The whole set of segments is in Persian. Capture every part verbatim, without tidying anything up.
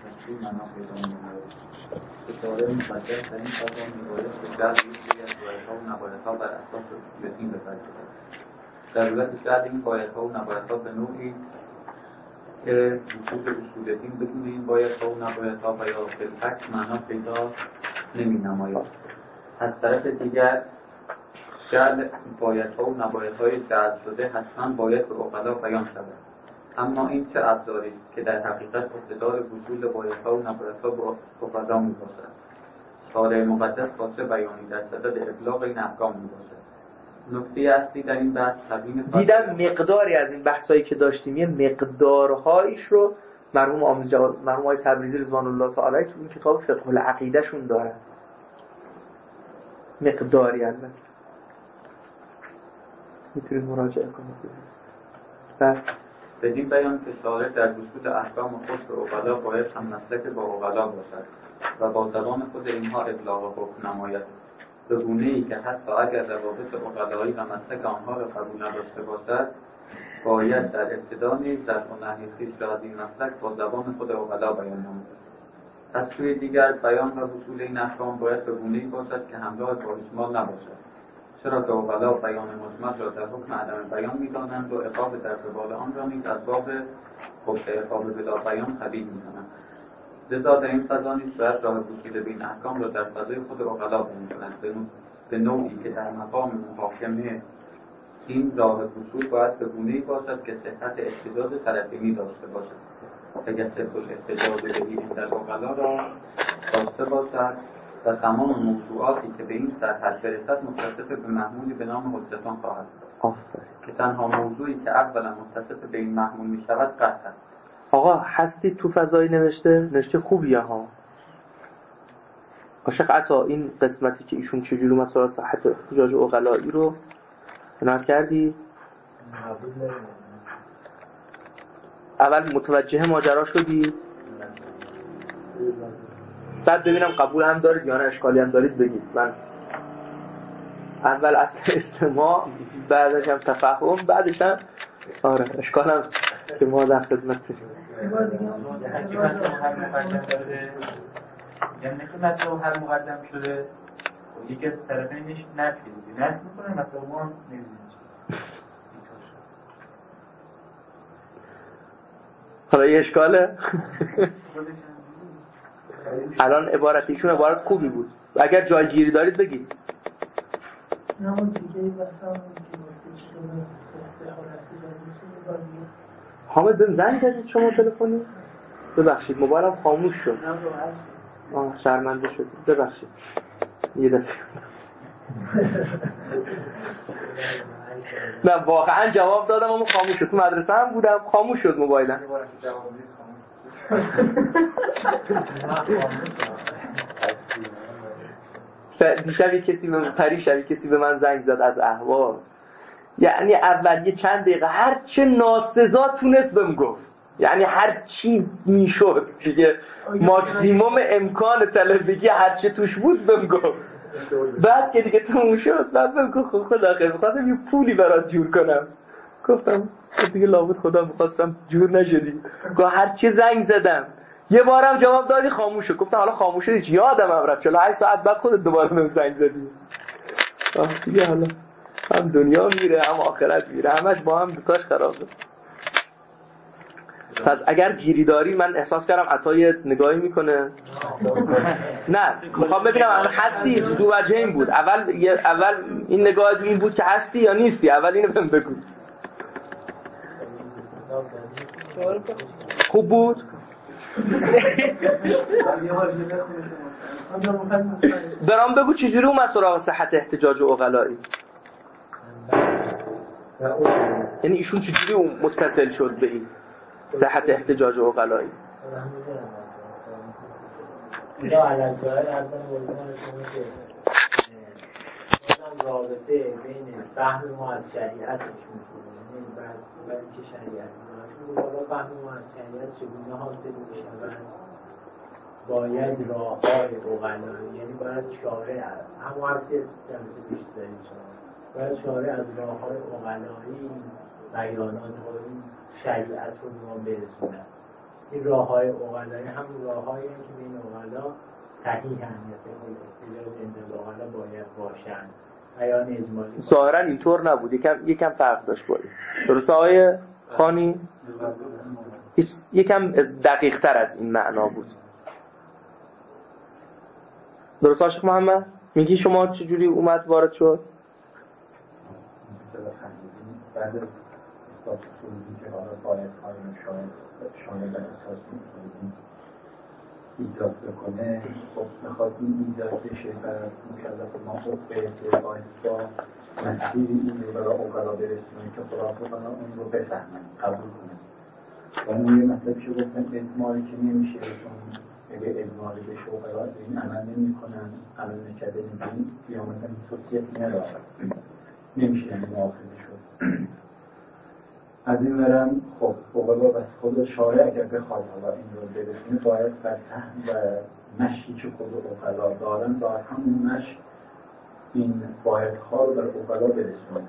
تصویر معنا پیدا می‌کند. ستاره مقدس در این فضا می‌باید که در یکی از بایدها و نبایدها بر اساس اصول بپردازد. ضرورت جعل این بایدها و نبایدها به نوعی که وجود اصول دین بدون این بایدها و نبایدها و یا بالعکس معنا پیدا نمی‌نماید. از طرف دیگر جعل بایدها و نبایدهای جعل شده حتما باید به عقلا بیان شود. اما این چه ابزاری است که در حقیقت اقتدار وجود بایدها و نبایدها به عقلا می‌باشد. شارع مقدس واسه بیانی در صدد ابلاغ این احکام می‌باشد. نکته اصلی در این بحث تبیین دیدم مقداری از این بحثایی که داشتیم یه مقدارهایش رو مرحوم آموزجا مرحوم آقای تبریزی رضوان الله تعالی تو این کتاب فقه العقیده شون دارن. مقداری البته میتونید مراجعه کنید. بعد بدین بیان که شارع در وجود احکام خود به عقلا باید هم مسلک با عقلا باشد و با زبان خود اینها ابلاغ حکم نماید، به گونه‌ای که حتی اگر روابط عقلایی و مسلک آنها را قبول نداشته باشد باید در ابتدا نیز در نهی خویش را از این مسلک با زبان خود عقلا بیان نماید. از سوی دیگر بیان و وصول این احکام باید به گونه‌ای باشد که همراه با اجمال نباشد، چرا که عقلا بیان مجمل را در حکم عدم بیان می‌دانند و عقاب در قبال آن را نیز از باب حکم عقاب بلا بیان قبیل می‌دانند. لذا در این فضا نیز باید راه وصول به این احکام را در فضای خود عقلا بیان کنند، به نوعی که در مقام محاکمه این راه وصول باید به گونه‌ای باشد که صحت احتجاج طرفینی داشته باشد. اگر صحت احتجاج بگیریم در عقلا را داشته باشد و تمام موضوعاتی که به این سطح برسد متصف به محمولی به نام حجتان خواهد بود که تنها موضوعی که اولا متصف به این محمول می شود قطع است. آقا هستی تو فضایی نوشته نوشته خوبیه ها عاشق عطا این قسمتی که ایشون چجوری مثلا صحت احتجاج عقلایی رو نقل کردی اول متوجه ماجرا شدی بعد ببینم قبول هم دارید یا نه اشکالی هم دارید بگید. من اول اصل استماع بعدش هم تفهم بعدش هم آره اشکال هم که ما در خدمتیم. یعنی که مثلا هر مقدم شده یکی از طرفین نشید نفی دیدی نفی میکنه مثلا ما هم نمیدونیم حالا یه اشکاله الان عبارت ایشون عبارت خوبی بود اگر جای گیری دارید بگید. حامد بهم زنگ زدید شما تلفنی؟ ببخشید موبایلم خاموش شد. آه شرمنده شد. ببخشید. یه دفعه. نه واقعا جواب دادم اما خاموش شد. تو مدرسه هم بودم خاموش شد موبایلم. دیشب کسی به پریشب کسی به من زنگ زد از اهواز. یعنی اول یه چند دقیقه هر چه ناسزا تونست بهم گفت. یعنی هر چی میشد دیگه ماکسیموم امکان تلفیقی هر چه توش بود بهم گفت. بعد که دیگه تموم شد بعد بهم گفت خدا خیر می‌خواستم یه پولی برات جور کنم. گفتم دیگه لابد خدا می‌خواستم جور نشدی. گفت هر چی زنگ زدم یه بارم جواب دادی خاموش شد. گفتم حالا خاموش شدی یادم رفت چهل و هشت ساعت بعد خودت دوباره بهم زنگ زدی. آه دیگه حالا هم دنیا میره هم آخرت میره همش با هم دوتاش خرابه. پس اگر گیری داری من احساس کردم عطای نگاهی میکنه نه میخوام ببینم هستی دو وجه این بود اول اول این نگاه این بود که هستی یا نیستی اول اینو بهم بگو. خوب بود برام بگو چجوری اومد سراغ صحت احتجاج و عقلایی یعنی ایشون چجوری اون متصل شد به این صحت احتجاج و عقلایی اینا علت جای اول بودن شما که رابطه بین فهم ما از شریعت می‌کنه یعنی بعد بعد که شریعت می‌کنه بالا فهم ما از شریعت چگونه حاصل می‌شه باید راه‌های عقلایی یعنی باید شارع همون حرف که جلسه پیش دارید شما باید شارع از راه‌های عقلایی بیانات و شریعت رو ما برسونن این راه‌های عقلایی هم راه‌هایی که به این عقلا صحیحن، مثل اصطلاح زنده عقلا باید باشن. بیان اجمالی ظاهرا اینطور نبود، یکم یکم فرق داشت با این. درسته آقای خانی؟ یکم دقیق تر از این معنا بود. درسته شیخ محمد؟ میگی شما چجوری اومد وارد شد؟ بعد از اثبات اصولی که حالا باید خواهیم شاید شامل در اساس میکنیم ایجاد بکنه، خب میخواد این ایجاد بشه و مکلف ما خب به باید با مسیر این رو برای اوقلا برسونیم که خدا خدا اون رو بفهمن، قبول کنیم. و اون یه مطلب که گفتن اجمالی که نمیشه، چون اگه اجمالی بشه اوقلا این عمل نمی کنن، عمل نکرده نمی قیامتا توصیت نداره، نمیشه یعنی مؤاخذه شد. از این ورم خب اوقلا بس خود شارع اگر بخواد حالا این رو برسونه باید بر فهم و مشکی که خود اوقلا دارن با همون مشک این باید خواه رو بر اوقلا برسونه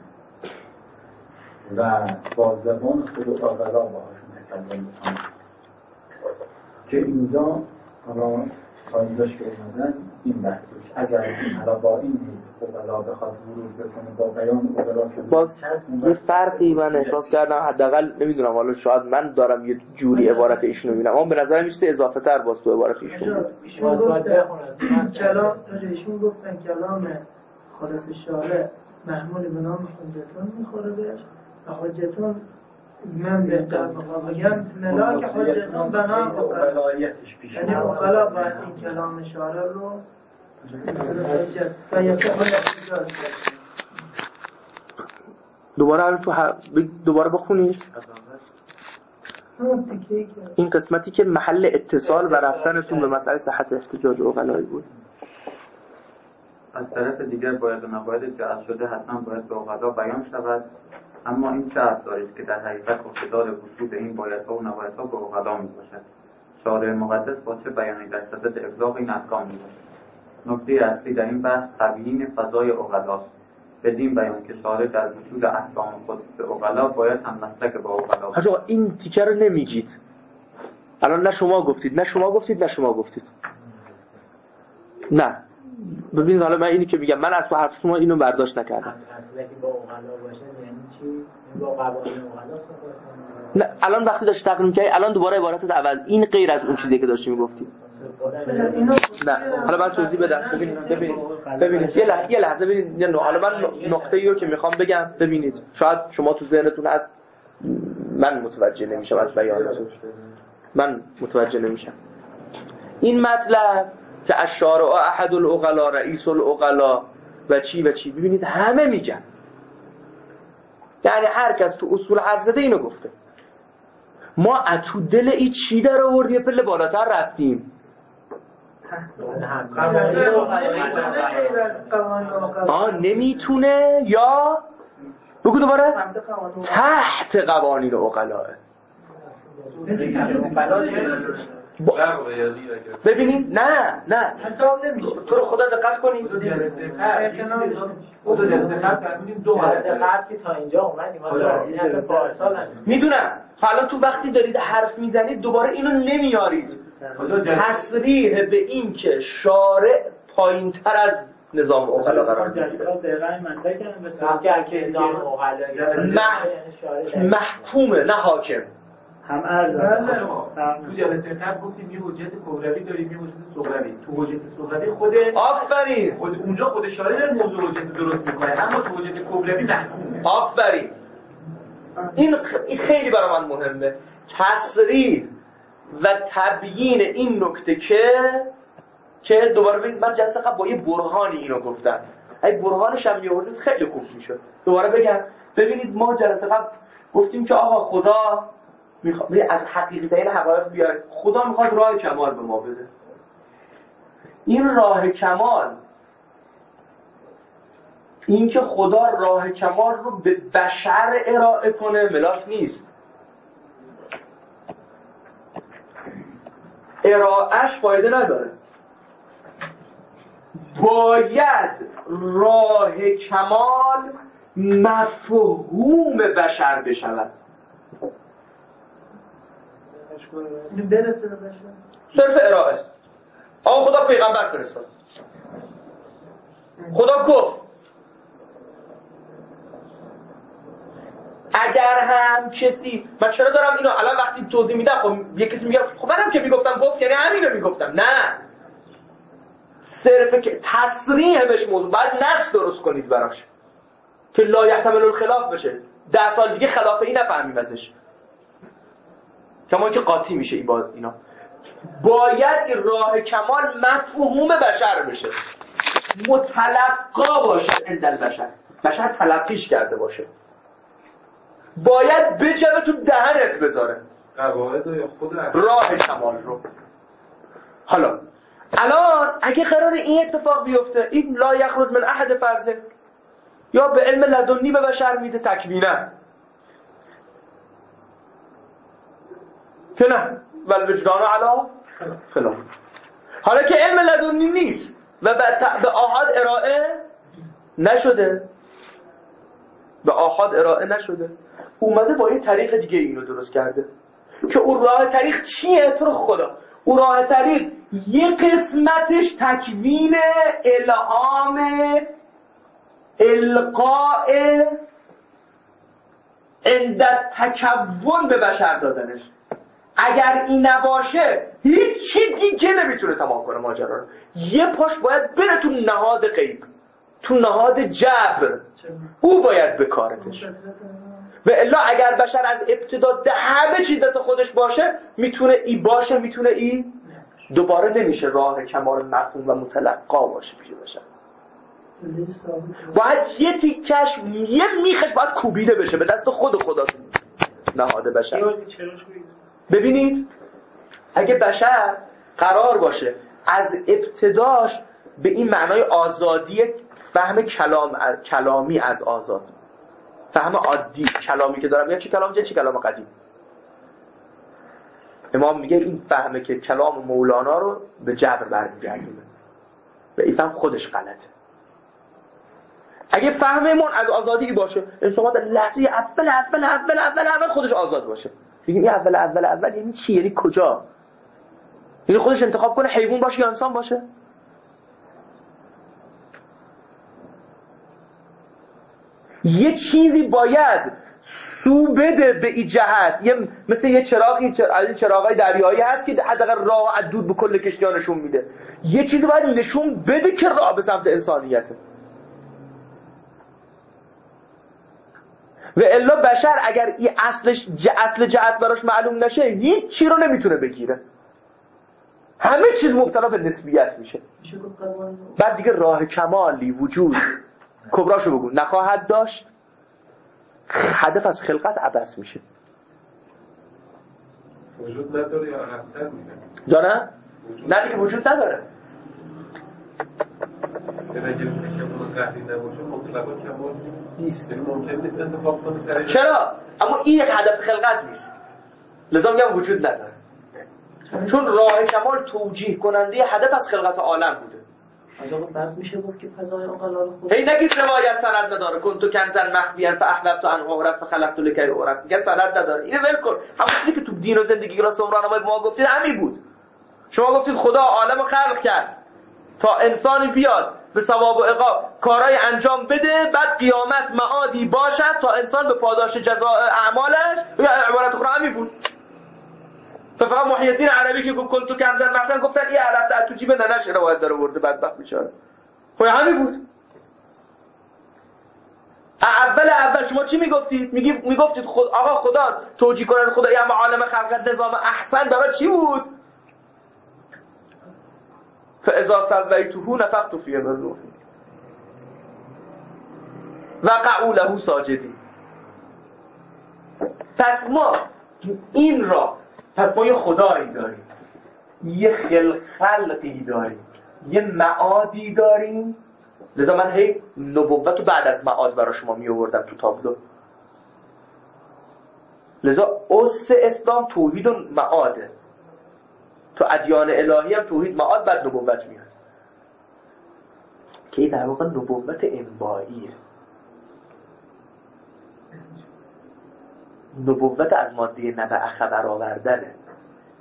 و با زبان خود اوقلا باهاشون تکلم بکنه که اینجا حالا تاییداش که اومدن این بحثش اگر حالا با این نیست اوقلا بخواد ورود بکنه با بیان اوقلا که باز یه فرقی من احساس کردم، حداقل نمیدونم حالا شاید من دارم یه جوری عبارت ایشونو میبینم، اما به نظرم میشه اضافه تر باز تو عبارت ایشون ایشون گفتن کلام ایشون گفتن کلام خالص شارع محمول به نام حجتون میخوره بهش و حجتون من به قبل ملاک حجتون بنا اوقلایتش پیش یعنی اوقلا باید این کلام شارع رو حجت و یکی حجت دوباره تو ه... دوباره بخونید این قسمتی که محل اتصال و رفتنتون به مسئله صحت احتجاج اوقلایی بود. از طرف دیگر باید و نباید جهت شده حتما باید به اوقلا بیان شود، اما این شرط دارید که در حقیقت اقتدار وجود این بایدها و نبایدها به اوقلا می باشد. شارع مقدس با چه بیانی در صدد ابلاغ این احکام می باشد. نکته اصلی در این بحث تبیین فضای اوقلاست. بدین بیان که شارع در وجود احکام خود به اوقلا باید هم مسلک با اوقلا باشد. حاجا این تیکه رو نمیگید. الان نه شما گفتید نه شما گفتید نه شما گفتید. نه ببینید حالا من اینی که میگم من از تو حرف شما اینو برداشت نکردم. مسلکی با اوقلا باشه یعنی چی؟ با قوانین اوقلا نه الان وقتی داشت تقریم کردی الان دوباره عبارتت عوض، این غیر از اون چیزی که داشتی میگفتی. نه حالا من توضیح بدم. ببینید ببینید ببینید یه لحظه یه لحظه ببینید یه حالا من نقطه‌ای رو که میخوام بگم ببینید شاید شما تو ذهنتون هست من متوجه نمیشم از بیانتون، من متوجه نمیشم. این مطلب که الشارع احد العقلا رئیس العقلا و چی و چی ببینید همه میگن، یعنی هر کس تو اصول حرف زده اینو گفته. ما تو دل این چی در آوردیم پله بالاتر رفتیم. آه نمیتونه یا بگو دوباره تحت قوانین عقلاه. ببینید نه نه حساب نمیشه. تو رو خدا دقت کنید. دو جلسه قبل کردیم دو قبل که تا اینجا اومدیم ما پارسال میدونم. حالا تو وقتی دارید حرف میزنید دوباره اینو نمیارید تصریح به این که شارع پایین‌تر از نظام عقلا قرار میگیره. محکومه نه حاکم. هم عرض تو جلسه قبل گفتیم یه حجت کبروی داریم یه حجت صغروی. تو حجت صغروی خود آفرین خود اونجا خود شارع در موضوع حجت درست میکنه، اما تو حجت کبروی محکومه. آفرین این خیلی برای من مهمه، تصریح و تبیین این نکته که که دوباره ببینید من جلسه قبل با یه برهانی اینو گفتم، اگه برهانش هم می‌آوردید خیلی خوب میشد. دوباره بگم ببینید ما جلسه قبل گفتیم که آقا خدا میخواد از حقیقتین حقایق بیاره، خدا میخواد راه کمال به ما بده. این راه کمال، این که خدا راه کمال رو به بشر ارائه کنه ملاک نیست، ارائهش فایده نداره. باید راه کمال مفهوم بشر بشود. اینو برسه بشه صرف ارائه. آقا خدا پیغمبر فرستاد، خدا گفت. اگر هم کسی، من چرا دارم اینو الان وقتی توضیح میدم خب یه کسی میگه خب منم که میگفتم گفت یعنی همینو میگفتم، نه، صرف که تصریح بهش موضوع باید نص درست کنید براش که لا یحتمل الخلاف بشه، ده سال دیگه خلاف این نفهمیم ازش، کما که قاطی میشه این با اینا. باید این راه کمال مفهوم بشر بشه، متلقا باشه عند البشر، بشر تلقیش کرده باشه، باید بجوه تو دهنت بذاره قواعد یا خود راه کمال رو. حالا الان اگه قرار این اتفاق بیفته، این لا یخرج من احد فرضه، یا به علم لدنی به بشر میده تکوینه که نه ول وجدان علا خلاف. حالا که علم لدنی نیست و به آحاد ارائه نشده، به آحاد ارائه نشده، اومده با یه طریق دیگه اینو درست کرده که اون راه طریق چیه؟ تو رو خدا اون راه طریق یه قسمتش تکوین الهام القاء عند تکون به بشر دادنش. اگر این نباشه هیچی دیگه نمیتونه تمام کنه ماجرا رو. یه پاش باید بره تو نهاد غیب، تو نهاد جبر، او باید بکارتش. و الا اگر بشر از ابتدا همه چیز دست خودش باشه، میتونه ای باشه میتونه ای دوباره نمیشه راه کمال مفهوم و متلقا باشه پیش بشر. باید یه تیکش یه میخش باید کوبیده بشه به دست خود خدا نهاد بشر. ببینید اگه بشر قرار باشه از ابتداش به این معنای آزادی فهم کلام کلامی از آزاد، فهم عادی کلامی که دارم، یعنی چی کلام چی کلام قدیم. امام میگه این فهمه که کلام مولانا رو به جبر برمیگردونه، به این فهم خودش غلطه. اگه فهممون از آزادی باشه، انسان در لحظه اول اول اول اول اول خودش آزاد باشه. میگیم این اول اول اول یعنی چی؟ یعنی کجا؟ یعنی خودش انتخاب کنه حیوان باشه یا انسان باشه؟ یه چیزی باید سو بده به این جهت. یه مثل یه چراغی چراغ چراغای دریایی هست که حداقل راه از دور به کل کشتی‌ها نشون میده. یه چیزی باید نشون بده که راه به سمت انسانیته. و الا بشر اگر این اصلش ج... اصل جهت براش معلوم نشه هیچ چی رو نمیتونه بگیره، همه چیز مبتلا به نسبیت میشه. بعد دیگه راه کمالی وجود کبراشو بگو نخواهد داشت، هدف از خلقت عبث میشه. وجود نداره یا عقب‌تر میشه؟ داره؟ نه دیگه وجود نداره. نیست، ممکن نیست انتخاب کنه. چرا؟ اما این یک هدف خلقت نیست، لذا میگم وجود نداره، چون راه کمال توجیه کننده هدف از خلقت عالم بوده. از آقا بعد میشه گفت که فضای اقلال خود هی نگید روایت سند نداره، کنتو کنزن مخفیان فاحببت ان اعرف فخلقت لکی اعرف، میگن سند نداره. اینو ول کن. همون چیزی که تو دین و زندگی راست عمران ما گفتید همین بود. شما گفتید خدا عالمو خلق کرد تا انسانی بیاد به ثواب و عقاب کارهای انجام بده، بعد قیامت معادی باشد تا انسان به پاداش جزاء اعمالش. یا عبارت اخرى همین بود. فقط محی الدین عربی که گفت کنتو کنزن مخفیان گفتن این علف تو جیب ننش روایت داره ورده بدبخت بیچاره. خب همین بود. اول اول شما چی میگفتید؟ میگی میگفتید خود آقا خدا توجیه کنن خدا یه عالم خلقت نظام احسن برای چی بود؟ فاذا سویته نفخت فیه من روحی وقعوا له ساجدین. پس ما این را پس ما یه خدایی داریم، یه خلق خلقی داریم، یه معادی داریم. لذا من هی نبوت رو بعد از معاد برای شما می آوردم تو تابلو. لذا اصل اسلام توحید و معاده. تو ادیان الهی هم توحید معاد بعد نبوت میاد که این در واقع نبوت انباییه. نبوت از ماده نبع خبر آوردنه.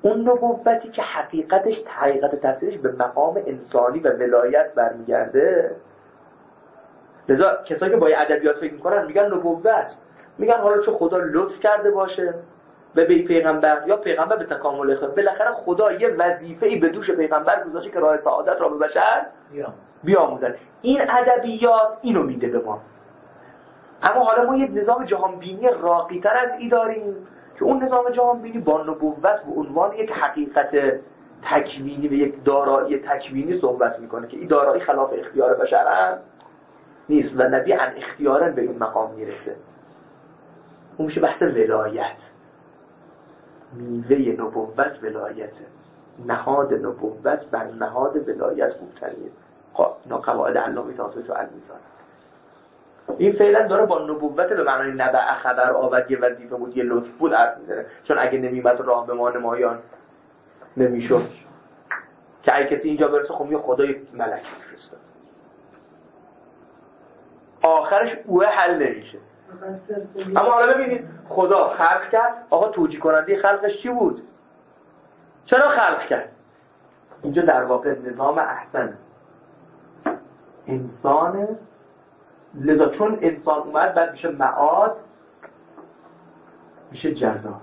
اون نبوتی که حقیقتش حقیقت تفسیرش به مقام انسانی و ولایت برمیگرده. لذا کسایی که با ادبیات فکر میکنن میگن نبوت، میگن حالا چه خدا لطف کرده باشه به بی پیغمبر یا پیغمبر به تکامل خود، بالاخره خدا یه وظیفه‌ای به دوش پیغمبر گذاشته که راه سعادت را به بشر بیاموزد. این ادبیات اینو میده به ما. اما حالا ما یه نظام جهان بینی راقی‌تر از این داریم که اون نظام جهان بینی با نبوت به عنوان یک حقیقت تکوینی و یک دارایی تکوینی صحبت میکنه که این دارایی خلاف اختیار بشر نیست و نبی عن اختیارا به این مقام میرسه. اون میشه بحث ولایت. میوه نبوت ولایته، نهاد نبوت بر نهاد ولایت مبتنیه. خب اینا قواعد علامه طحاوی تو المیزان. این فعلا داره با نبوت به معنای نبع خبر آورد، یه وظیفه بود، یه لطف بود حرف میزنه، چون اگه نمیمد راه به ما نمایان نمیشد که اگه کسی اینجا برسه خب یه خدای ملک میفرستاد، آخرش اوه حل نمیشه. اما حالا ببینید خدا خلق کرد، آقا توجیه کننده خلقش چی بود؟ چرا خلق کرد؟ اینجا در واقع نظام احسن انسان، لذا چون انسان اومد بعد میشه معاد، میشه جزا.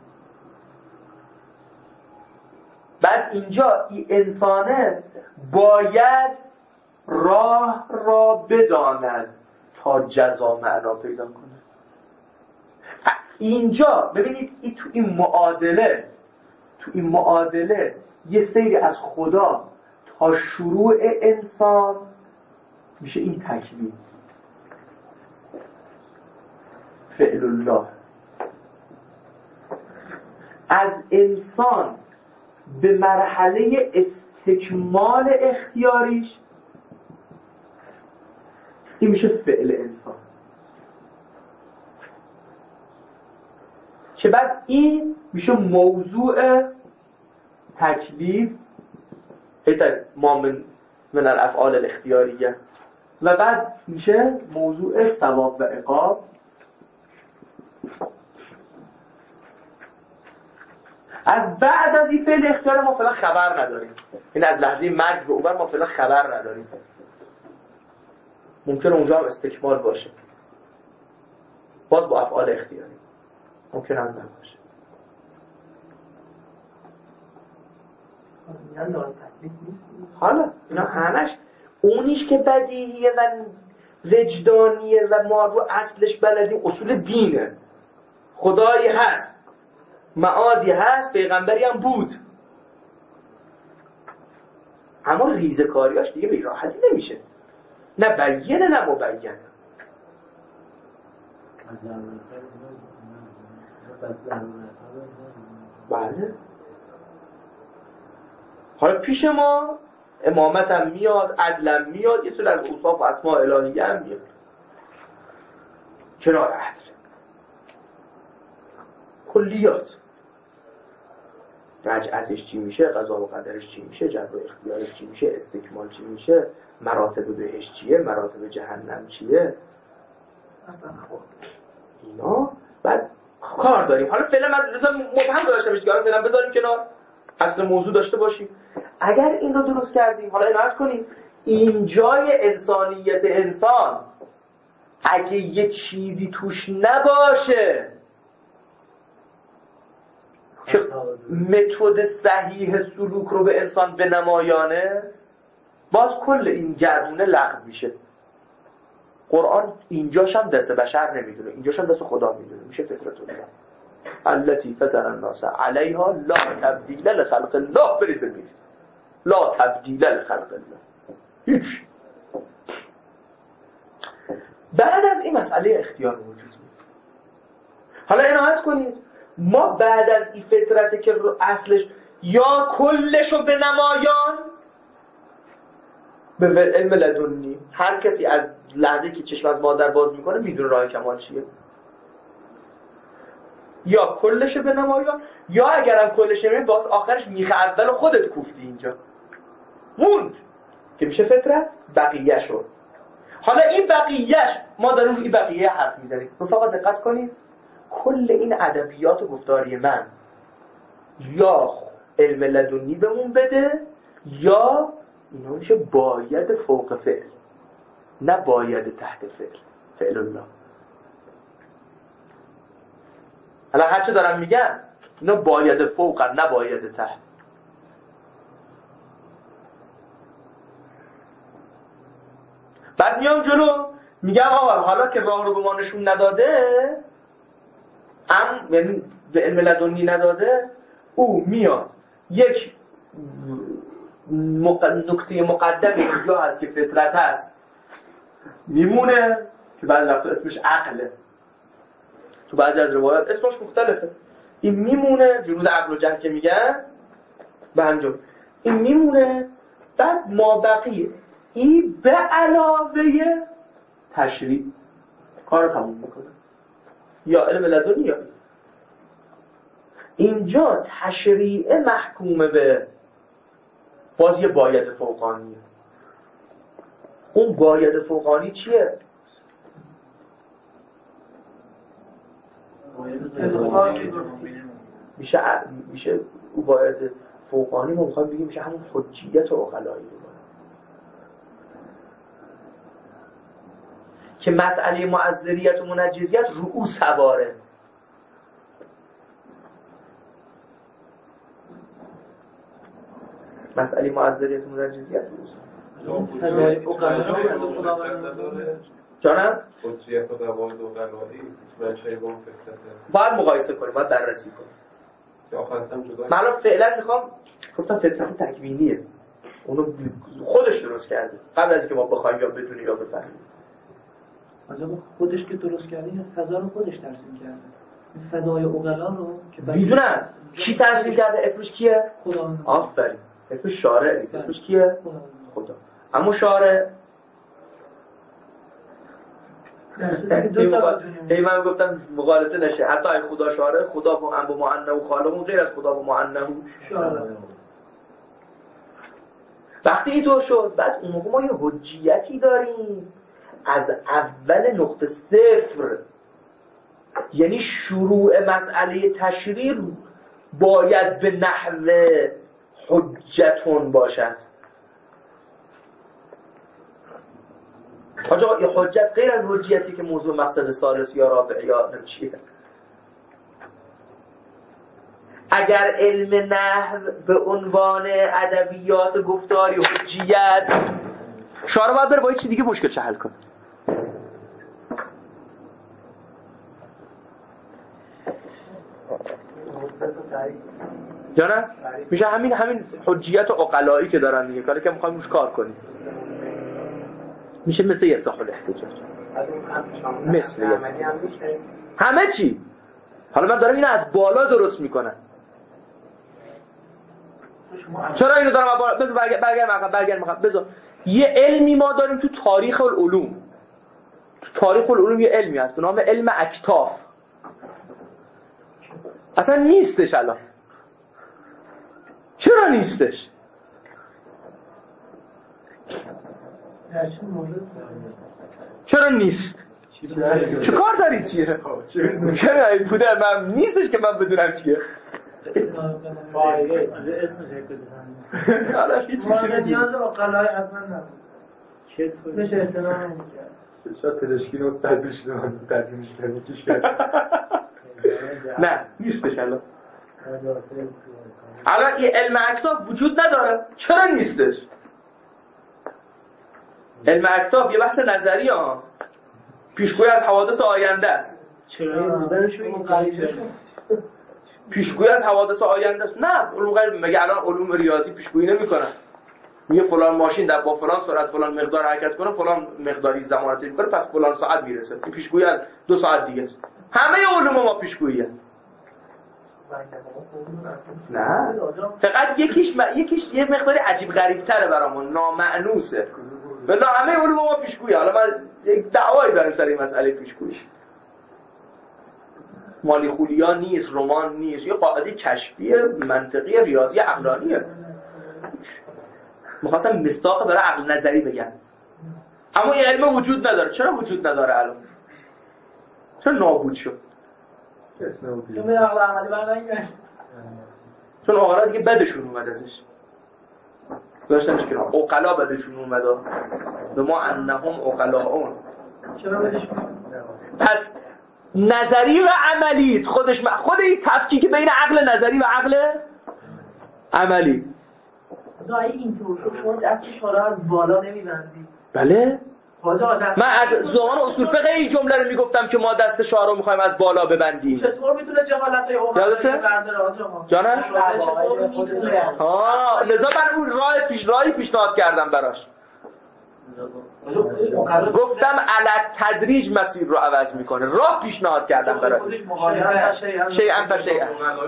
بعد اینجا این انسانه باید راه را بداند تا جزا معنا پیدا کنه. اینجا ببینید این تو این معادله تو این معادله یه سری از خدا تا شروع انسان میشه این تکوین فعل الله، از انسان به مرحله استکمال اختیاریش این میشه فعل انسان، که بعد این میشه موضوع تکلیف ما من من الافعال الاختیاریه و بعد میشه موضوع ثواب و عقاب. از بعد از این فعل اختیار ما فعلا خبر نداریم، این از لحظه مرگ به اوبر ما فعلا خبر نداریم، ممکنه اونجا هم استکمال باشه باز با افعال اختیاری، ممکنه هم نباشه. حالا اینا همش اونیش که بدیهیه و وجدانیه و ما رو اصلش بلدیم، اصول دینه، خدایی هست، معادی هست، پیغمبری هم بود، اما ریزکاریاش دیگه به راحتی نمیشه، نه بیانه نه مبینه. بله حالا پیش ما امامت هم میاد، عدلم میاد، یه سری از اوصاف و اسماء الهیه هم میاد، کنار عدل کلیات رجعتش چی میشه، قضا و قدرش چی میشه، جبر و اختیارش چی میشه، استکمال چی میشه، مراتب بهش چیه، مراتب جهنم چیه، اینا بعد کار داریم. حالا فعلا من رضا مبهم داشته باشید، حالا فعلا بذاریم کنار، اصل موضوع داشته باشیم. اگر این رو درست کردیم، حالا عنایت کنید این جای انسانیت انسان اگه یه چیزی توش نباشه که متد صحیح سلوک رو به انسان به نمایانه، باز کل این گردونه لغو میشه. قرآن اینجاش هم دست بشر نمیدونه، اینجاش هم دست خدا میدونه، میشه فطرت الله التي فطر الناس علیها لا تبدیل لخلق الله. برید ببینید لا تبدیل لخلق الله، هیچ. بعد از این مسئله اختیار وجود میاد. حالا عنایت کنید ما بعد از این فطرته که اصلش یا کلشو به نمایان به علم لدنی، هر کسی از لحظه که چشم از مادر باز میکنه میدونه راه کمال چیه، یا کلشو به نمایان، یا اگرم کلش نمیدونی باز آخرش میخه اول خودت کوفتی اینجا موند که میشه فطرت بقیه شد. حالا این بقیهش ما داریم این بقیه حرف میزنیم. رفاقا دقت کنید کل این ادبیات و گفتاری من یا علم لدنی بهمون بده یا اینا میشه باید فوق فعل، نه باید تحت فعل. فعل الله. حالا هر چه دارم میگم اینا باید فوق، نه باید تحت. بعد میام جلو میگم آقا حالا که راه رو به ما نشون نداده، ام یعنی به علم لدنی نداده، او میاد یک مق... نکته مقدم اینجا هست که فطرت هست میمونه که بعد وقتا اسمش عقله، تو بعضی از روایات اسمش مختلفه. این میمونه، جنود عقل و جهل که میگن به همجا این میمونه. بعد ما بقیه این به علاوه تشریع کار رو تموم میکنه، یا علم لدنی یا اینجا تشریع محکومه به باز یه باید فوقانیه. اون باید فوقانی چیه؟ میشه میشه او باید فوقانی ما میخوایم بگیم میشه همون حجیت و عقلایی که مسئله معذریت و منجزیت رو او سواره. مسئله معذریت و منجزیت رو او سواره. جانم؟ حجیت و قواعد و قواعد منشأ با فطرت باید مقایسه کنیم، باید بررسی کنیم. من الان فعلا میخوام گفتم فطرت تکوینیه، اونو خودش درست کرده قبل از اینکه ما بخوایم یا بدونیم یا بفهمیم. مثلا خودش که درست کرده این فضا رو خودش ترسیم کرده، این فضای عقلا رو که میدونن کی ترسیم کرده؟ اسمش کیه؟ خدا. آفرین. اسمش شارع نیست، اسمش کیه؟ خدا. اما شارع هی من گفتم مغالطه نشه، حتی اگه خدا شارع، خدا با هم با معنی و خالمون غیر از خدا با معنی و شارع. وقتی اینطور شد بعد اون موقع ما یه حجیتی داریم از اول نقطه صفر، یعنی شروع مسئله تشریع باید به نحو حجتون باشد. آجا یه حجت غیر از حجیتی که موضوع مقصد ثالث یا رابع یا نمچیه. اگر علم نحو به عنوان ادبیات گفتاری حجیت، شارع باید بره با چی دیگه مشکل حل کنه. جانم؟ میشه همین همین حجیت و عقلایی که دارن دیگه، کاری که میخوایم روش کار کنیم. میشه مثل یفساح الاحتجاج، مثل همه چی. حالا من دارم اینو از بالا درست میکنم. چرا اینو دارم از بالا؟ بذار برگرد برگرد برگرد بذار یه علمی ما داریم تو تاریخ العلوم. تو تاریخ العلوم یه علمی هست به نام علم اکتاف. اصلا نیستش الان. چرا نیستش؟ چرا نیست؟ چه کار داری چیه؟ چرا این بوده من نیستش که من بدونم چیه؟ فایده اسمش بزنم. حالا هیچ چیزی نیاز عقلای حتما نبود. بهش احترام نمی‌کرد. شاید پزشکی رو تدریس کنم تدریس کنم چیش کرد. نه نیستش الان. الان این علم اکتاف وجود نداره. چرا نیستش؟ علم اکتاف یه بحث نظری ها، پیشگویی از حوادث آینده است. چرا بودنشون قریبه؟ پیشگویی از حوادث آینده است. نه علوم غیب مگه الان علوم ریاضی پیشگویی نمی‌کنن؟ میگه فلان ماشین در با فلان سرعت فلان مقدار حرکت کنه، فلان مقداری زمان طی کنه، پس فلان ساعت میرسه. این پیشگویی از دو ساعت دیگه است. همه علوم ما پیشگوییه. نه فقط یکیش م... یکیش یه مقداری عجیب غریب تره برامون، نامعنوسه. بلا همه علوم ما پیشگویی. حالا من یک دعوایی دارم سر این مسئله پیشگویی. مالی خولیا نیست، رمان نیست، یه قاعده کشفی منطقی ریاضی عقلانیه. می‌خواستم مصداق برای عقل نظری بگم. اما این علم وجود نداره. چرا وجود نداره الان؟ چرا نابود شد؟ چون عقل عملی برنگشت. چون عقلا دیگه بدشون اومد ازش داشتن چه کنم عقلا بدشون اومد به ما انهم عقلاون. چرا بدشون؟ پس نظری و عملی خودش خود این تفکیک بین عقل نظری و عقل عملی. دایی اینطور شد شما دست شما از بالا نمیبندید. بله من از زمان اصول فقه این جمله رو میگفتم که ما دست شاه رو میخوایم از بالا ببندیم. چطور میتونه جهالت‌های عقلا برداره آقا جانم؟ ها لذا من اون راه پیش راهی پیشنهاد کردم براش. گفتم علت تدریج مسیر رو عوض میکنه، راه پیشنهاد کردم براش. شیئا فشیئا.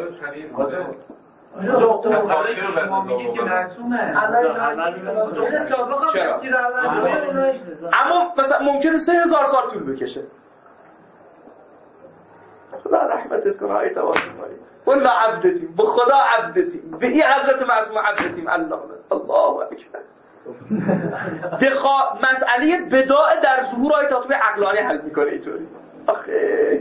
اما مثلا ممکنه سه هزار سال طول بکشه. خدا رحمتت کنه های تواسط مالی والله عبدتیم به خدا عبدتیم به این حضرت معصوم عبدتیم. الله الله اکبر. دخا مسئله بداع در ظهور های تاطب عقلانی حل میکنه اینطوری. آخه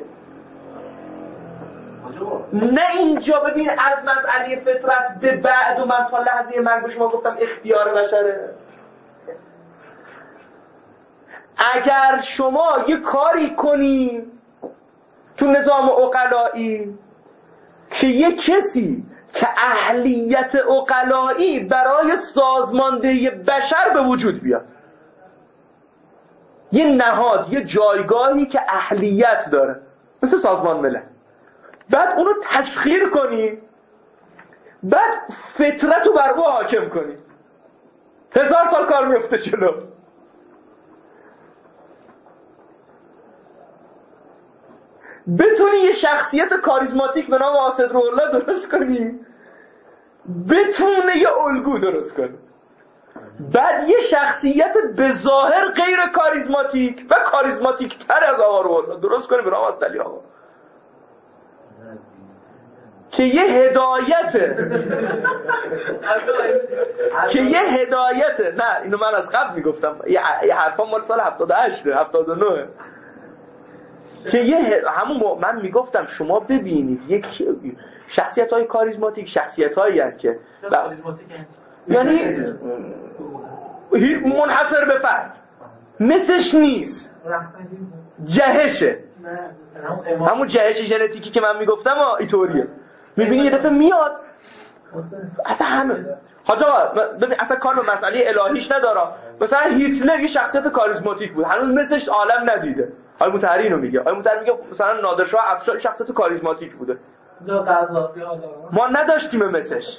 نه اینجا ببین از مسئله فطرت به بعد و من تا لحظه مرگ به شما گفتم اختیار بشره. اگر شما یه کاری کنی تو نظام عقلایی که یه کسی که اهلیت عقلایی برای سازماندهی بشر به وجود بیاد، یه نهاد یه جایگاهی که اهلیت داره مثل سازمان ملل، بعد اونو تسخیر کنی، بعد فطرتو بر او حاکم کنی، هزار سال کار میفته جلو. بتونی یه شخصیت کاریزماتیک به نام آسد روح‌الله درست کنی، بتونه یه الگو درست کنی، بعد یه شخصیت به ظاهر غیر کاریزماتیک و کاریزماتیک تر از آقا روح‌الله درست کنی به نام آسدعلی آقا که یه هدایته که یه هدایته. نه اینو من از قبل میگفتم، یه حرفا مال سال هفتاد و هشت هفتاد و نه که یه همون من میگفتم شما ببینید یک شخصیت های کاریزماتیک شخصیت هایی هست که یعنی منحصر به فرد مثلش نیست، جهشه، همون جهش ژنتیکی که من میگفتم اینطوریه. میبینی یه دفعه میاد اصلا همه حاجا ببین اصلا کار به مسئله الهیش نداره. مثلا هیتلر یه شخصیت کاریزماتیک بود، هنوز مثلش عالم ندیده. آقای مطهری اینو میگه، آقای مطهری میگه مثلا نادرشاه افشار شخصیت کاریزماتیک بوده، ما نداشتیم مثلش.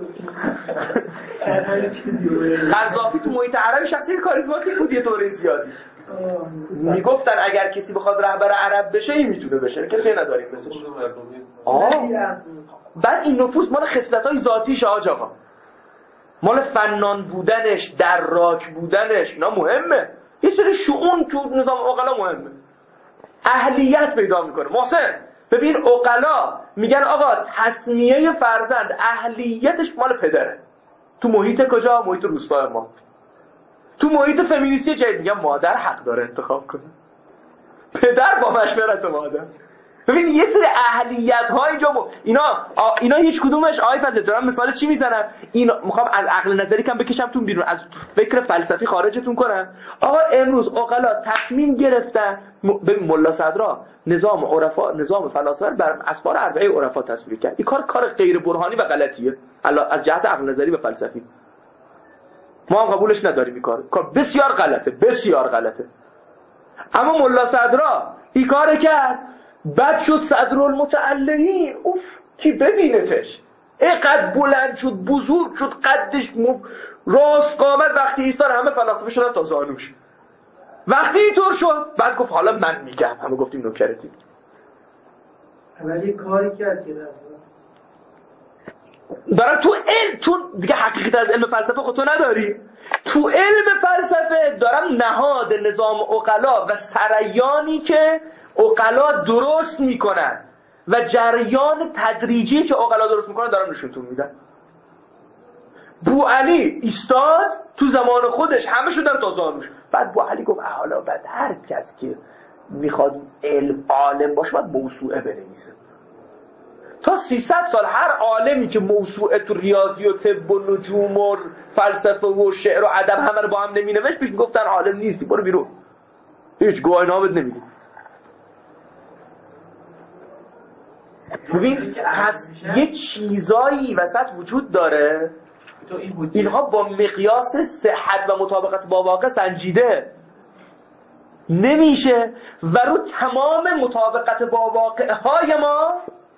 قذافی تو محیط عربی شخصیت کاریزماتیک بود یه دوره زیادی. میگفتن اگر کسی بخواد رهبر عرب بشه این میتونه بشه، کسی نداریم مثلش. آه بعد این نفوذ مال خصلت‌های ذاتیش آج آقا، مال فنان بودنش، دراک بودنش، اینا مهمه. یه سری شؤون تو نظام عقلا مهمه، اهلیت پیدا میکنه. محسن ببین عقلا میگن آقا تسمیه فرزند اهلیتش مال پدره. تو محیط کجا؟ محیط روستای ما. تو محیط فمینیستی جدید میگن مادر حق داره انتخاب کنه، پدر با مشورت مادر. ببین یه سری اهلیت ها اینجا م... اینا اینا هیچ کدومش آی فضل دارم مثال چی میزنم، اینا میخوام از عقل نظری کم بکشمتون بیرون، از فکر فلسفی خارجتون کنم. آقا امروز عقلا تصمیم گرفتن ببین ملا صدرا نظام عرفا نظام فلاسفه بر اسفار اربعه عرفا تصویر کرد. این کار کار غیر برهانی و غلطیه از جهت عقل نظری و فلسفی، ما هم قبولش نداریم. این کار کار بسیار غلطه، بسیار غلطه. اما ملا صدرا این کار کرد، بعد شد صدرالمتعلقین. اوف کی ببینتش اینقدر بلند شد، بزرگ شد، قدش مف... راست قامت. وقتی ایستاد همه فلاسفه شدن تا زانوش. وقتی اینطور شد بعد گفت حالا من میگم، همه گفتیم نوکرتی. ولی کاری کرد که برای تو علم تو دیگه حقیقت از علم فلسفه خود تو نداری. تو علم فلسفه دارم نهاد نظام عقلا و سریانی که عقلا درست میکنن و جریان تدریجی که عقلا درست میکنن دارم نشونتون میدن. بوعلی ایستاد تو زمان خودش همه شدن تا زانوش. بعد بوعلی گفت حالا بعد هر کس که میخواد علم عالم باشه باید موسوعه بنویسه. تا سیصد سال هر عالمی که موسوعه تو ریاضی و طب و نجوم و فلسفه و شعر و ادب همه رو با هم نمینوشت بهش گفتن عالم نیستی، برو بیرون، هیچ گواهینامه نمیدی. ببین پس یه چیزایی وسط وجود داره اینها با مقیاس صحت و مطابقت با واقع سنجیده نمیشه و رو تمام مطابقت با واقع های ما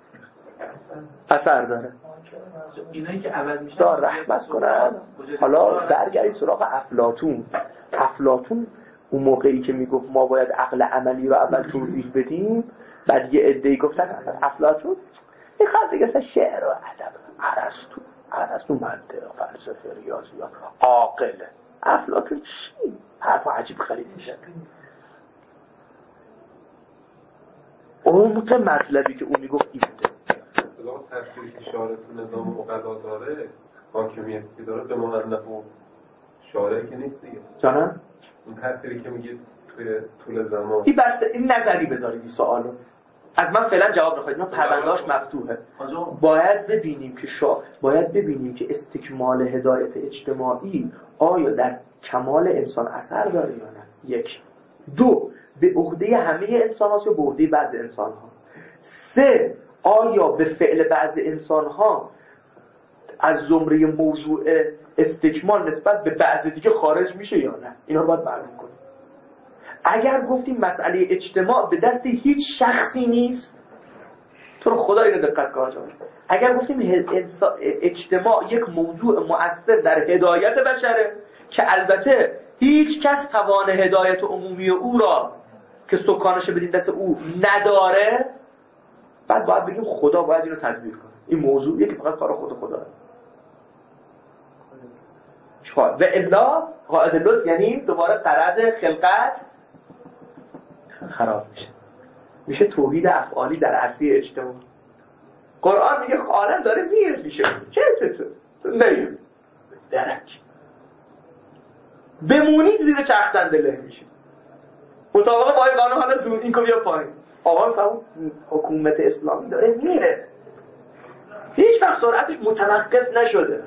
اثر داره. اینایی که عوض میشن دار رحمت کنن. حالا برگردی سراغ افلاطون. افلاطون اون موقعی که میگفت ما باید عقل عملی رو اول توضیح بدیم، بعد یه عده‌ای گفتن افلاطون میخواد دیگه اصلا شعر و ادب، ارسطو ارسطو منطق، فلسفه، ریاضیات، عاقله. افلاطون چی؟ حرف عجیب خرید میشه. عمق مطلبی که اون میگفت این بوده. اصلا تفسیری که شارع تو نظام مقلا داره، حاکمیتی داره، به معنی اون شارعی که نیست دیگه. جانم؟ اون تفسیری که میگید توی طول زمان این بسته این نظری بذارید این سوالو. از من فعلا جواب نخواهید، من پرونده‌اش مفتوحه. باید ببینیم که شا... باید ببینیم که استکمال هدایت اجتماعی آیا در کمال انسان اثر داره یا نه. یک. دو، به عهده همه انسان هاست یا به عهده بعض انسان ها. سه، آیا به فعل بعض انسان ها از زمره موضوع استکمال نسبت به بعض دیگه خارج میشه یا نه. اینا رو باید معلوم کنیم. اگر گفتیم مسئله اجتماع به دست هیچ شخصی نیست، تو رو خدا اینو دقت کن آجا. اگر گفتیم اجتماع یک موضوع مؤثر در هدایت بشره که البته هیچ کس توان هدایت عمومی او را که سکانش بدین دست او نداره، بعد باید بگیم خدا باید اینو تدبیر کنه. این موضوعیه که فقط کار خود خدا داره. و الا قاعده لطف یعنی دوباره قرض خلقت خراب میشه، میشه توحید افعالی در عرصه اجتماع. قرآن میگه عالم داره میر میشه، چه تو نیم درک بمونید زیر چرخ دله میشه مطابق با این قانون. حالا زون این کو بیا پایین، آقا فهم حکومت اسلامی داره میره، هیچ وقت سرعتش متوقف نشده.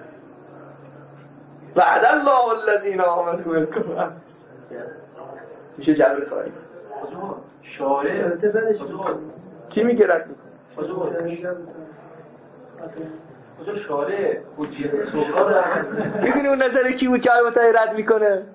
وعد الله الذین آمنوا منکم میشه جبر خواهی شارع کی میگه رد میکنه؟ کجا شارع حجیت صغرا داره؟ میدونی اون نظر کی بود که آیه رد میکنه؟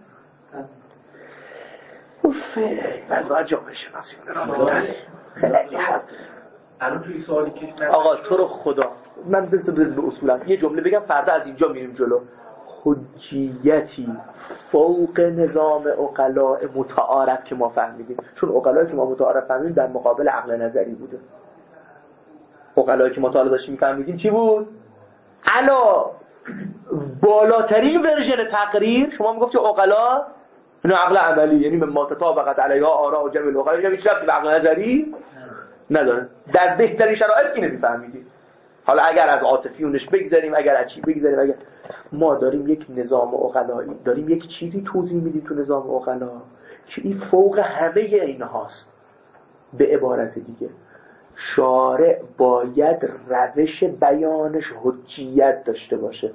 اوفه بعد باید جامعه شناسی کنه. خیلی حد الان توی سوالی که آقا تو رو خدا من بذار به اصولا یه جمله بگم، فردا از اینجا میریم جلو. حجیتی فوق نظام عقلاء متعارف که ما فهمیدیم، چون عقلایی که ما متعارف فهمیدیم در مقابل عقل نظری بوده. عقلایی که ما تا حالا داشتیم میفهمیدیم چی بود؟ علا بالاترین ورژن تقریر شما میگفتی عقلا اینو عقل عملی، یعنی به ما تطابقت علیها آراء و جمع العقلاء، یعنی هیچ ربطی به عقل نظری نداره. در بهترین شرایط اینو میفهمیدیم. حالا اگر از عاطفیونش بگذاریم، اگر از چی بگذاریم، اگر ما داریم یک نظام عقلایی، داریم یک چیزی توضیح میدیم تو نظام عقلا که این فوق همه اینهاست. به عبارت دیگه شارع باید روش بیانش حجیت داشته باشه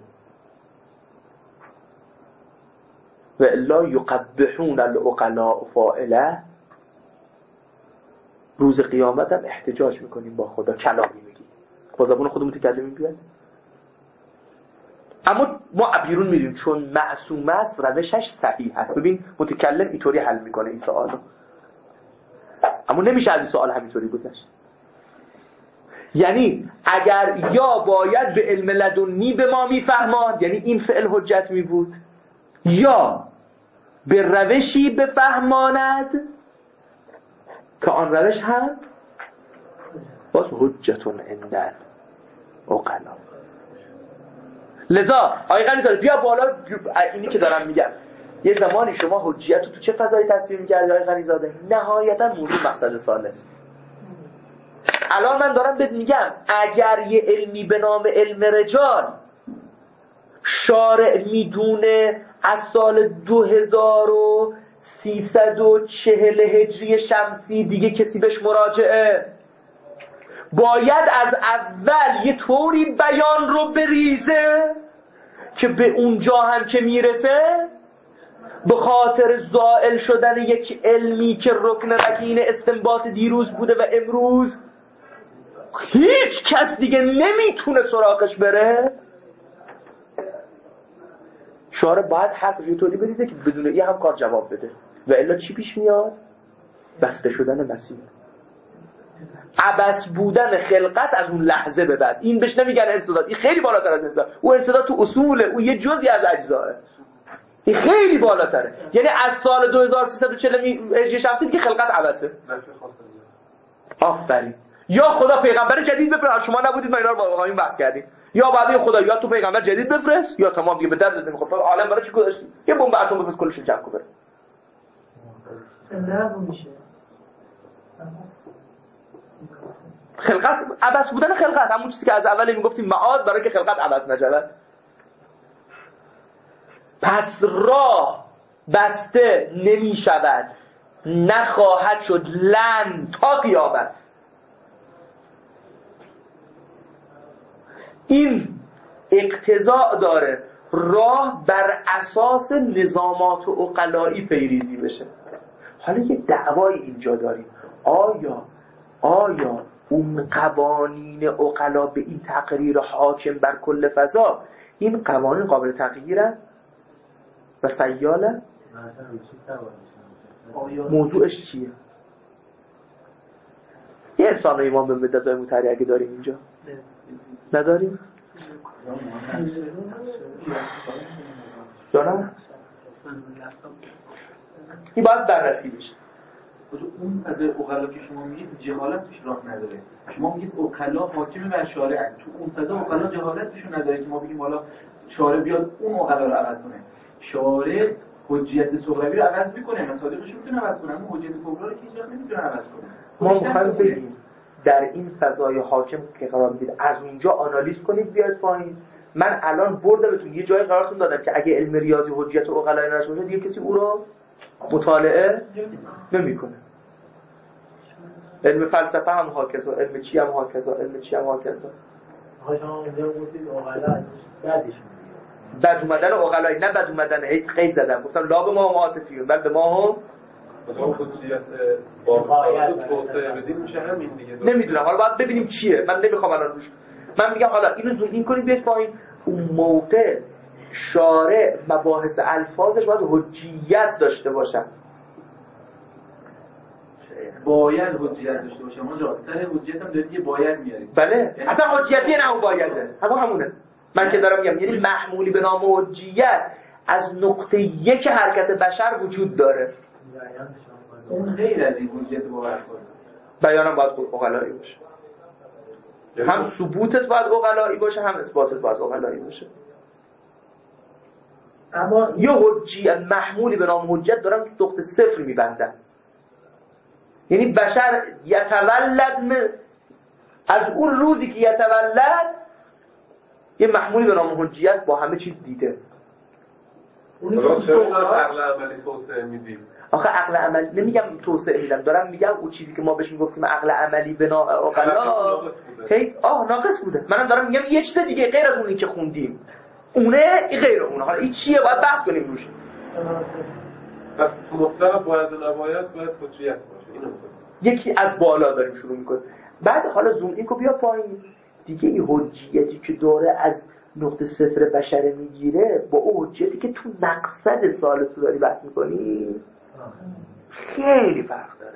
و الا یقبحون العقلاء فاعله. روز قیامت هم احتجاج میکنیم با خدا، کلامی میگیم با زبان خودمون تکلمی بیاد. اما ما بیرون میریم چون معصوم است روشش صحیح هست. ببین متکلم اینطوری حل میکنه این سوالو، اما نمیشه از این سوال همینطوری گذشت. یعنی اگر یا باید به علم لدنی به ما میفهماند، یعنی این فعل حجت میبود، یا به روشی بفهماند که آن روش هم باز حجتون عندن عقلا. لذا آقای غنی‌زاده بیا بالا، اینی که دارم میگم یه زمانی شما حجیت رو تو چه فضایی تصویر می‌کردی آقای غنی‌زاده؟ نهایتاً موضوع مقصد ثالث. الان من دارم بهت میگم اگر یه علمی به نام علم رجال شارع میدونه از سال دو هزار و سیصد و چهل هجری شمسی دیگه کسی بهش مراجعه باید از اول یه طوری بیان رو بریزه که به اونجا هم که میرسه به خاطر زائل شدن یک علمی که رکن رکین استنباط دیروز بوده و امروز هیچ کس دیگه نمیتونه سراغش بره، شارع باید حرفش یه طوری بریزه که بدون این هم کار جواب بده. و الا چی پیش میاد؟ بسته شدن مسیر، عبث بودن خلقت از اون لحظه به بعد. این بهش نمیگن انسداد، این خیلی بالاتر از انسداد. او انسداد تو اصوله، او یه جزئی از اجزاه، این خیلی بالاتره. یعنی از سال دو هزار و سیصد و چهل هجری شمسی دیگه خلقت عبثه. آفرین. یا خدا پیغمبر جدید بفرست، شما نبودید ما اینا رو با آقایون بحث کردیم، یا بعد خدا یا تو پیغمبر جدید بفرست یا تمام دیگه به درد نمیخوره. عالم برای چی گذاشتی؟ یه بمب اتم بفرست کلش جمع کن بره. زنده میشه. خلقت عبث بودن خلقت، همون چیزی که از اول میگفتیم معاد برای که خلقت عبث نشود. پس راه بسته نمی شود، نخواهد شد لن تا قیامت. این اقتضاء داره راه بر اساس نظامات و عقلایی پیریزی بشه. حالا یه دعوای اینجا داریم، آیا آیا اون قوانین عقلا به این تقریر حاکم بر کل فضا، این قوانین قابل تغییرن و سیاله؟ موضوعش چیه؟ یه انسان رو ایمان به مدازای متحری اگه داریم اینجا؟ نداریم؟ یا نه؟ این باید بررسی بشه. اون از عقلا که شما میگید جهالت توش راه نداره. شما میگید عقلا حاکم بر شارع، تو اون فضا عقلا جهالت توش نداره که ما بگیم حالا شارع بیاد اون عقلا رو عوض کنه. شارع حجیت صغروی رو عوض میکنه، مصادیقش رو میتونه عوض کنه، اما حجیت کبرا رو که هیچ وقت نمیتونه عوض کنه. ما میخوایم بگیم در این فضای حاکم که قرار میدید از اونجا آنالیز کنید بیاید پایین. من الان بردمتون یه جای قرارتون دادم که اگه علم ریاضی حجیت عقلایی نشه باشه دیگه کسی او رو مطالعه نمیکنه. علم فلسفه هم هاکذا، علم چی هم هاکذا، علم چی هم هاکذا. آقا شما اونجا گفتید عقلا بعدش بد اومدن عقلایی، نه بد اومدن، هیچ قید زدم گفتم لا به ما هم عاطفیون بل به ما هم مثلا خصوصیت با توسعه بدیم میشه همین دیگه. نمیدونم، حالا باید ببینیم چیه. من نمیخوام الان روش، من میگم حالا اینو زوم این کنید بیاید پایین. اون موقع شارع مباحث الفاظش باید حجیت داشته باشن، باید حجیت داشته باشه. ما جا سر حجیت هم دارید یه باید میارید. بله اصلا حجیتی نه اون بایده، همون همونه. من که دارم میگم یعنی محمولی به نام حجیت از نقطه یک حرکت بشر وجود داره. اون غیر از این حجیت باور کنه. بیانم باید عقلایی باشه، هم ثبوتت باید عقلایی باشه هم اثباتت باید عقلایی باشه. اما یه حجیت محمولی به نام حجیت دارم که نقطه صفر میبندن، یعنی بشر یتولد از اون روزی که یتولد یه محمولی به نام حجیت با همه چیز دیده. اون چرا عقل عملی توسعه میدیم؟ آخه عقل عملی نمیگم توسعه میدم، دارم میگم اون چیزی که ما بهش میگفتیم عقل عملی بنا عقلا هی آه ناقص بوده. منم دارم میگم یه چیز دیگه غیر از اونی که خوندیم، اونه غیر اونه. حالا این چیه باید بحث کنیم روش. پس تو مطلق باید و نباید باید حجیت باشه. اینو یکی از بالا داریم شروع میکنیم، بعد حالا زوم این کو بیا پایین دیگه. این حجیتی که داره از نقطه صفر بشره میگیره با اون حجیتی که تو مقصد ثالث داری بحث میکنی خیلی فرق داره.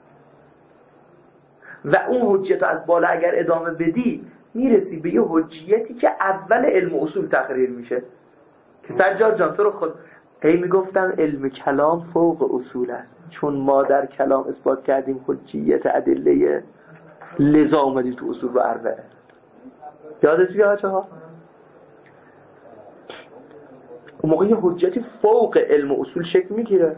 و اون حجیت از بالا اگر ادامه بدی میرسی به یه حجیتی که اول علم اصول تقریر میشه. که سجاد جان تو رو خود هی میگفتم علم کلام فوق اصول است، چون ما در کلام اثبات کردیم حجیت ادله لذا اومدیم تو اصول و اربعه. یادت میاد بچه ها؟ اون موقع یه حجتی فوق علم اصول شکل میگیره.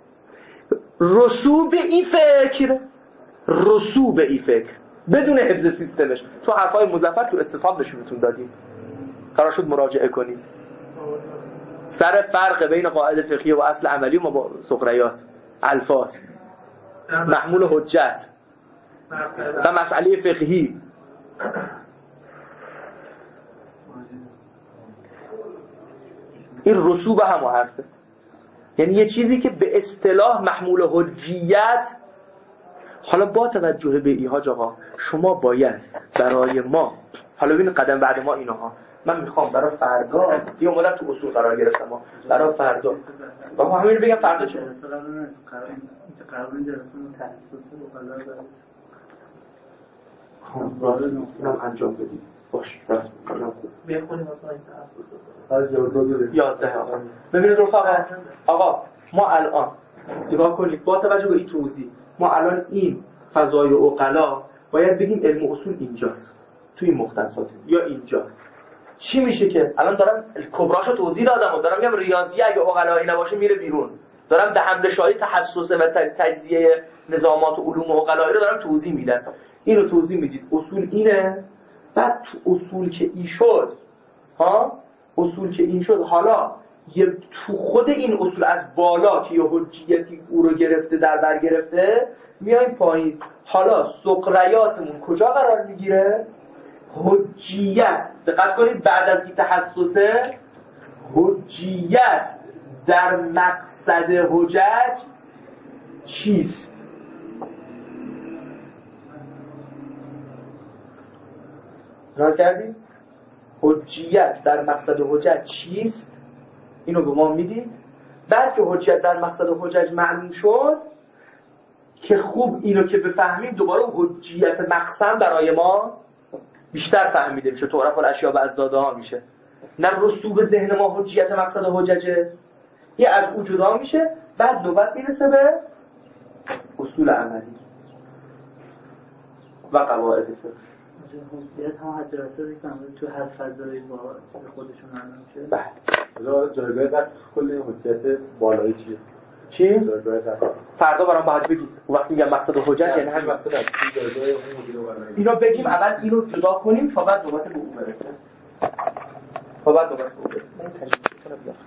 رسوب این فکر رسوب این فکر بدون حفظ سیستمش. تو حرفای مظفر تو استصحاب نشونتون دادیم، قرار شد مراجعه کنید سر فرق بین قاعده فقهی و اصل عملی و با سقریات الفاظ محمول حجت و مسئله فقهی این رسوب هم حرفه، یعنی یه چیزی که به اصطلاح محمول حجیت. حالا با توجه به ایهاج آقا شما باید برای ما، حالا ببین قدم بعد ما اینها، من میخوام برای فردا یه مدت تو اصول قرار گرفتم ما برای فردا و ما همین بگم فردا چه قرار جلسه تحسسه مقاله خب راست اینم انجام بدید. باش راست کنم خوب بخونیم اصلا این تحسسه یازده. آقا ببینید رفقا، آقا ما الان نگاه کنید با توجه به این توضیح، ما الان این فضای عقلا باید بگیم علم اصول اینجاست توی این مختصات یا اینجاست. چی میشه که الان دارم کبراشو توضیح دادم و دارم میگم ریاضی اگه عقلایی نباشه میره بیرون، دارم به حمله شاهی تخصصه و تجزیه نظامات و علوم عقلایی رو دارم توضیح میدم. اینو توضیح میدید اصول اینه، بعد تو اصول که این شد ها اصول که این شد حالا یه تو خود این اصول از بالا که یه حجیتی او رو گرفته در بر گرفته میایم پایین. حالا سقریاتمون کجا قرار میگیره؟ حجیت. دقت کنید بعد از این تخصصه حجیت در مقصد حجج چیست؟ ناز کردید؟ حجیت در مقصد حجج چیست؟ اینو به ما میدید. بعد که حجیت در مقصد حجج معلوم شد که خوب اینو که بفهمیم دوباره حجیت مقسم برای ما بیشتر فهمیده میشه، تعرف الاشیاء بازداده ها میشه، نه رسوب ذهن ما حجیت مقصد حججه، یه از وجودا میشه. بعد نوبت میرسه به اصول عملی و قواعد فقه. حجیت هم درسته میکنم تو هر فضایی با خودشون معلوم شه. بله. جایگاه در کل حجیت بالایی چیه؟ چی؟ جایگاه در فردا برام باید بگید. وقتی میگم مقصد حجج یعنی همین مقصد است. جایگاه اون مدیر بالایی. اینو بگیم اول اینو جدا کنیم تا بعد نوبت به اون برسه. تا بعد نوبت به اون برسه.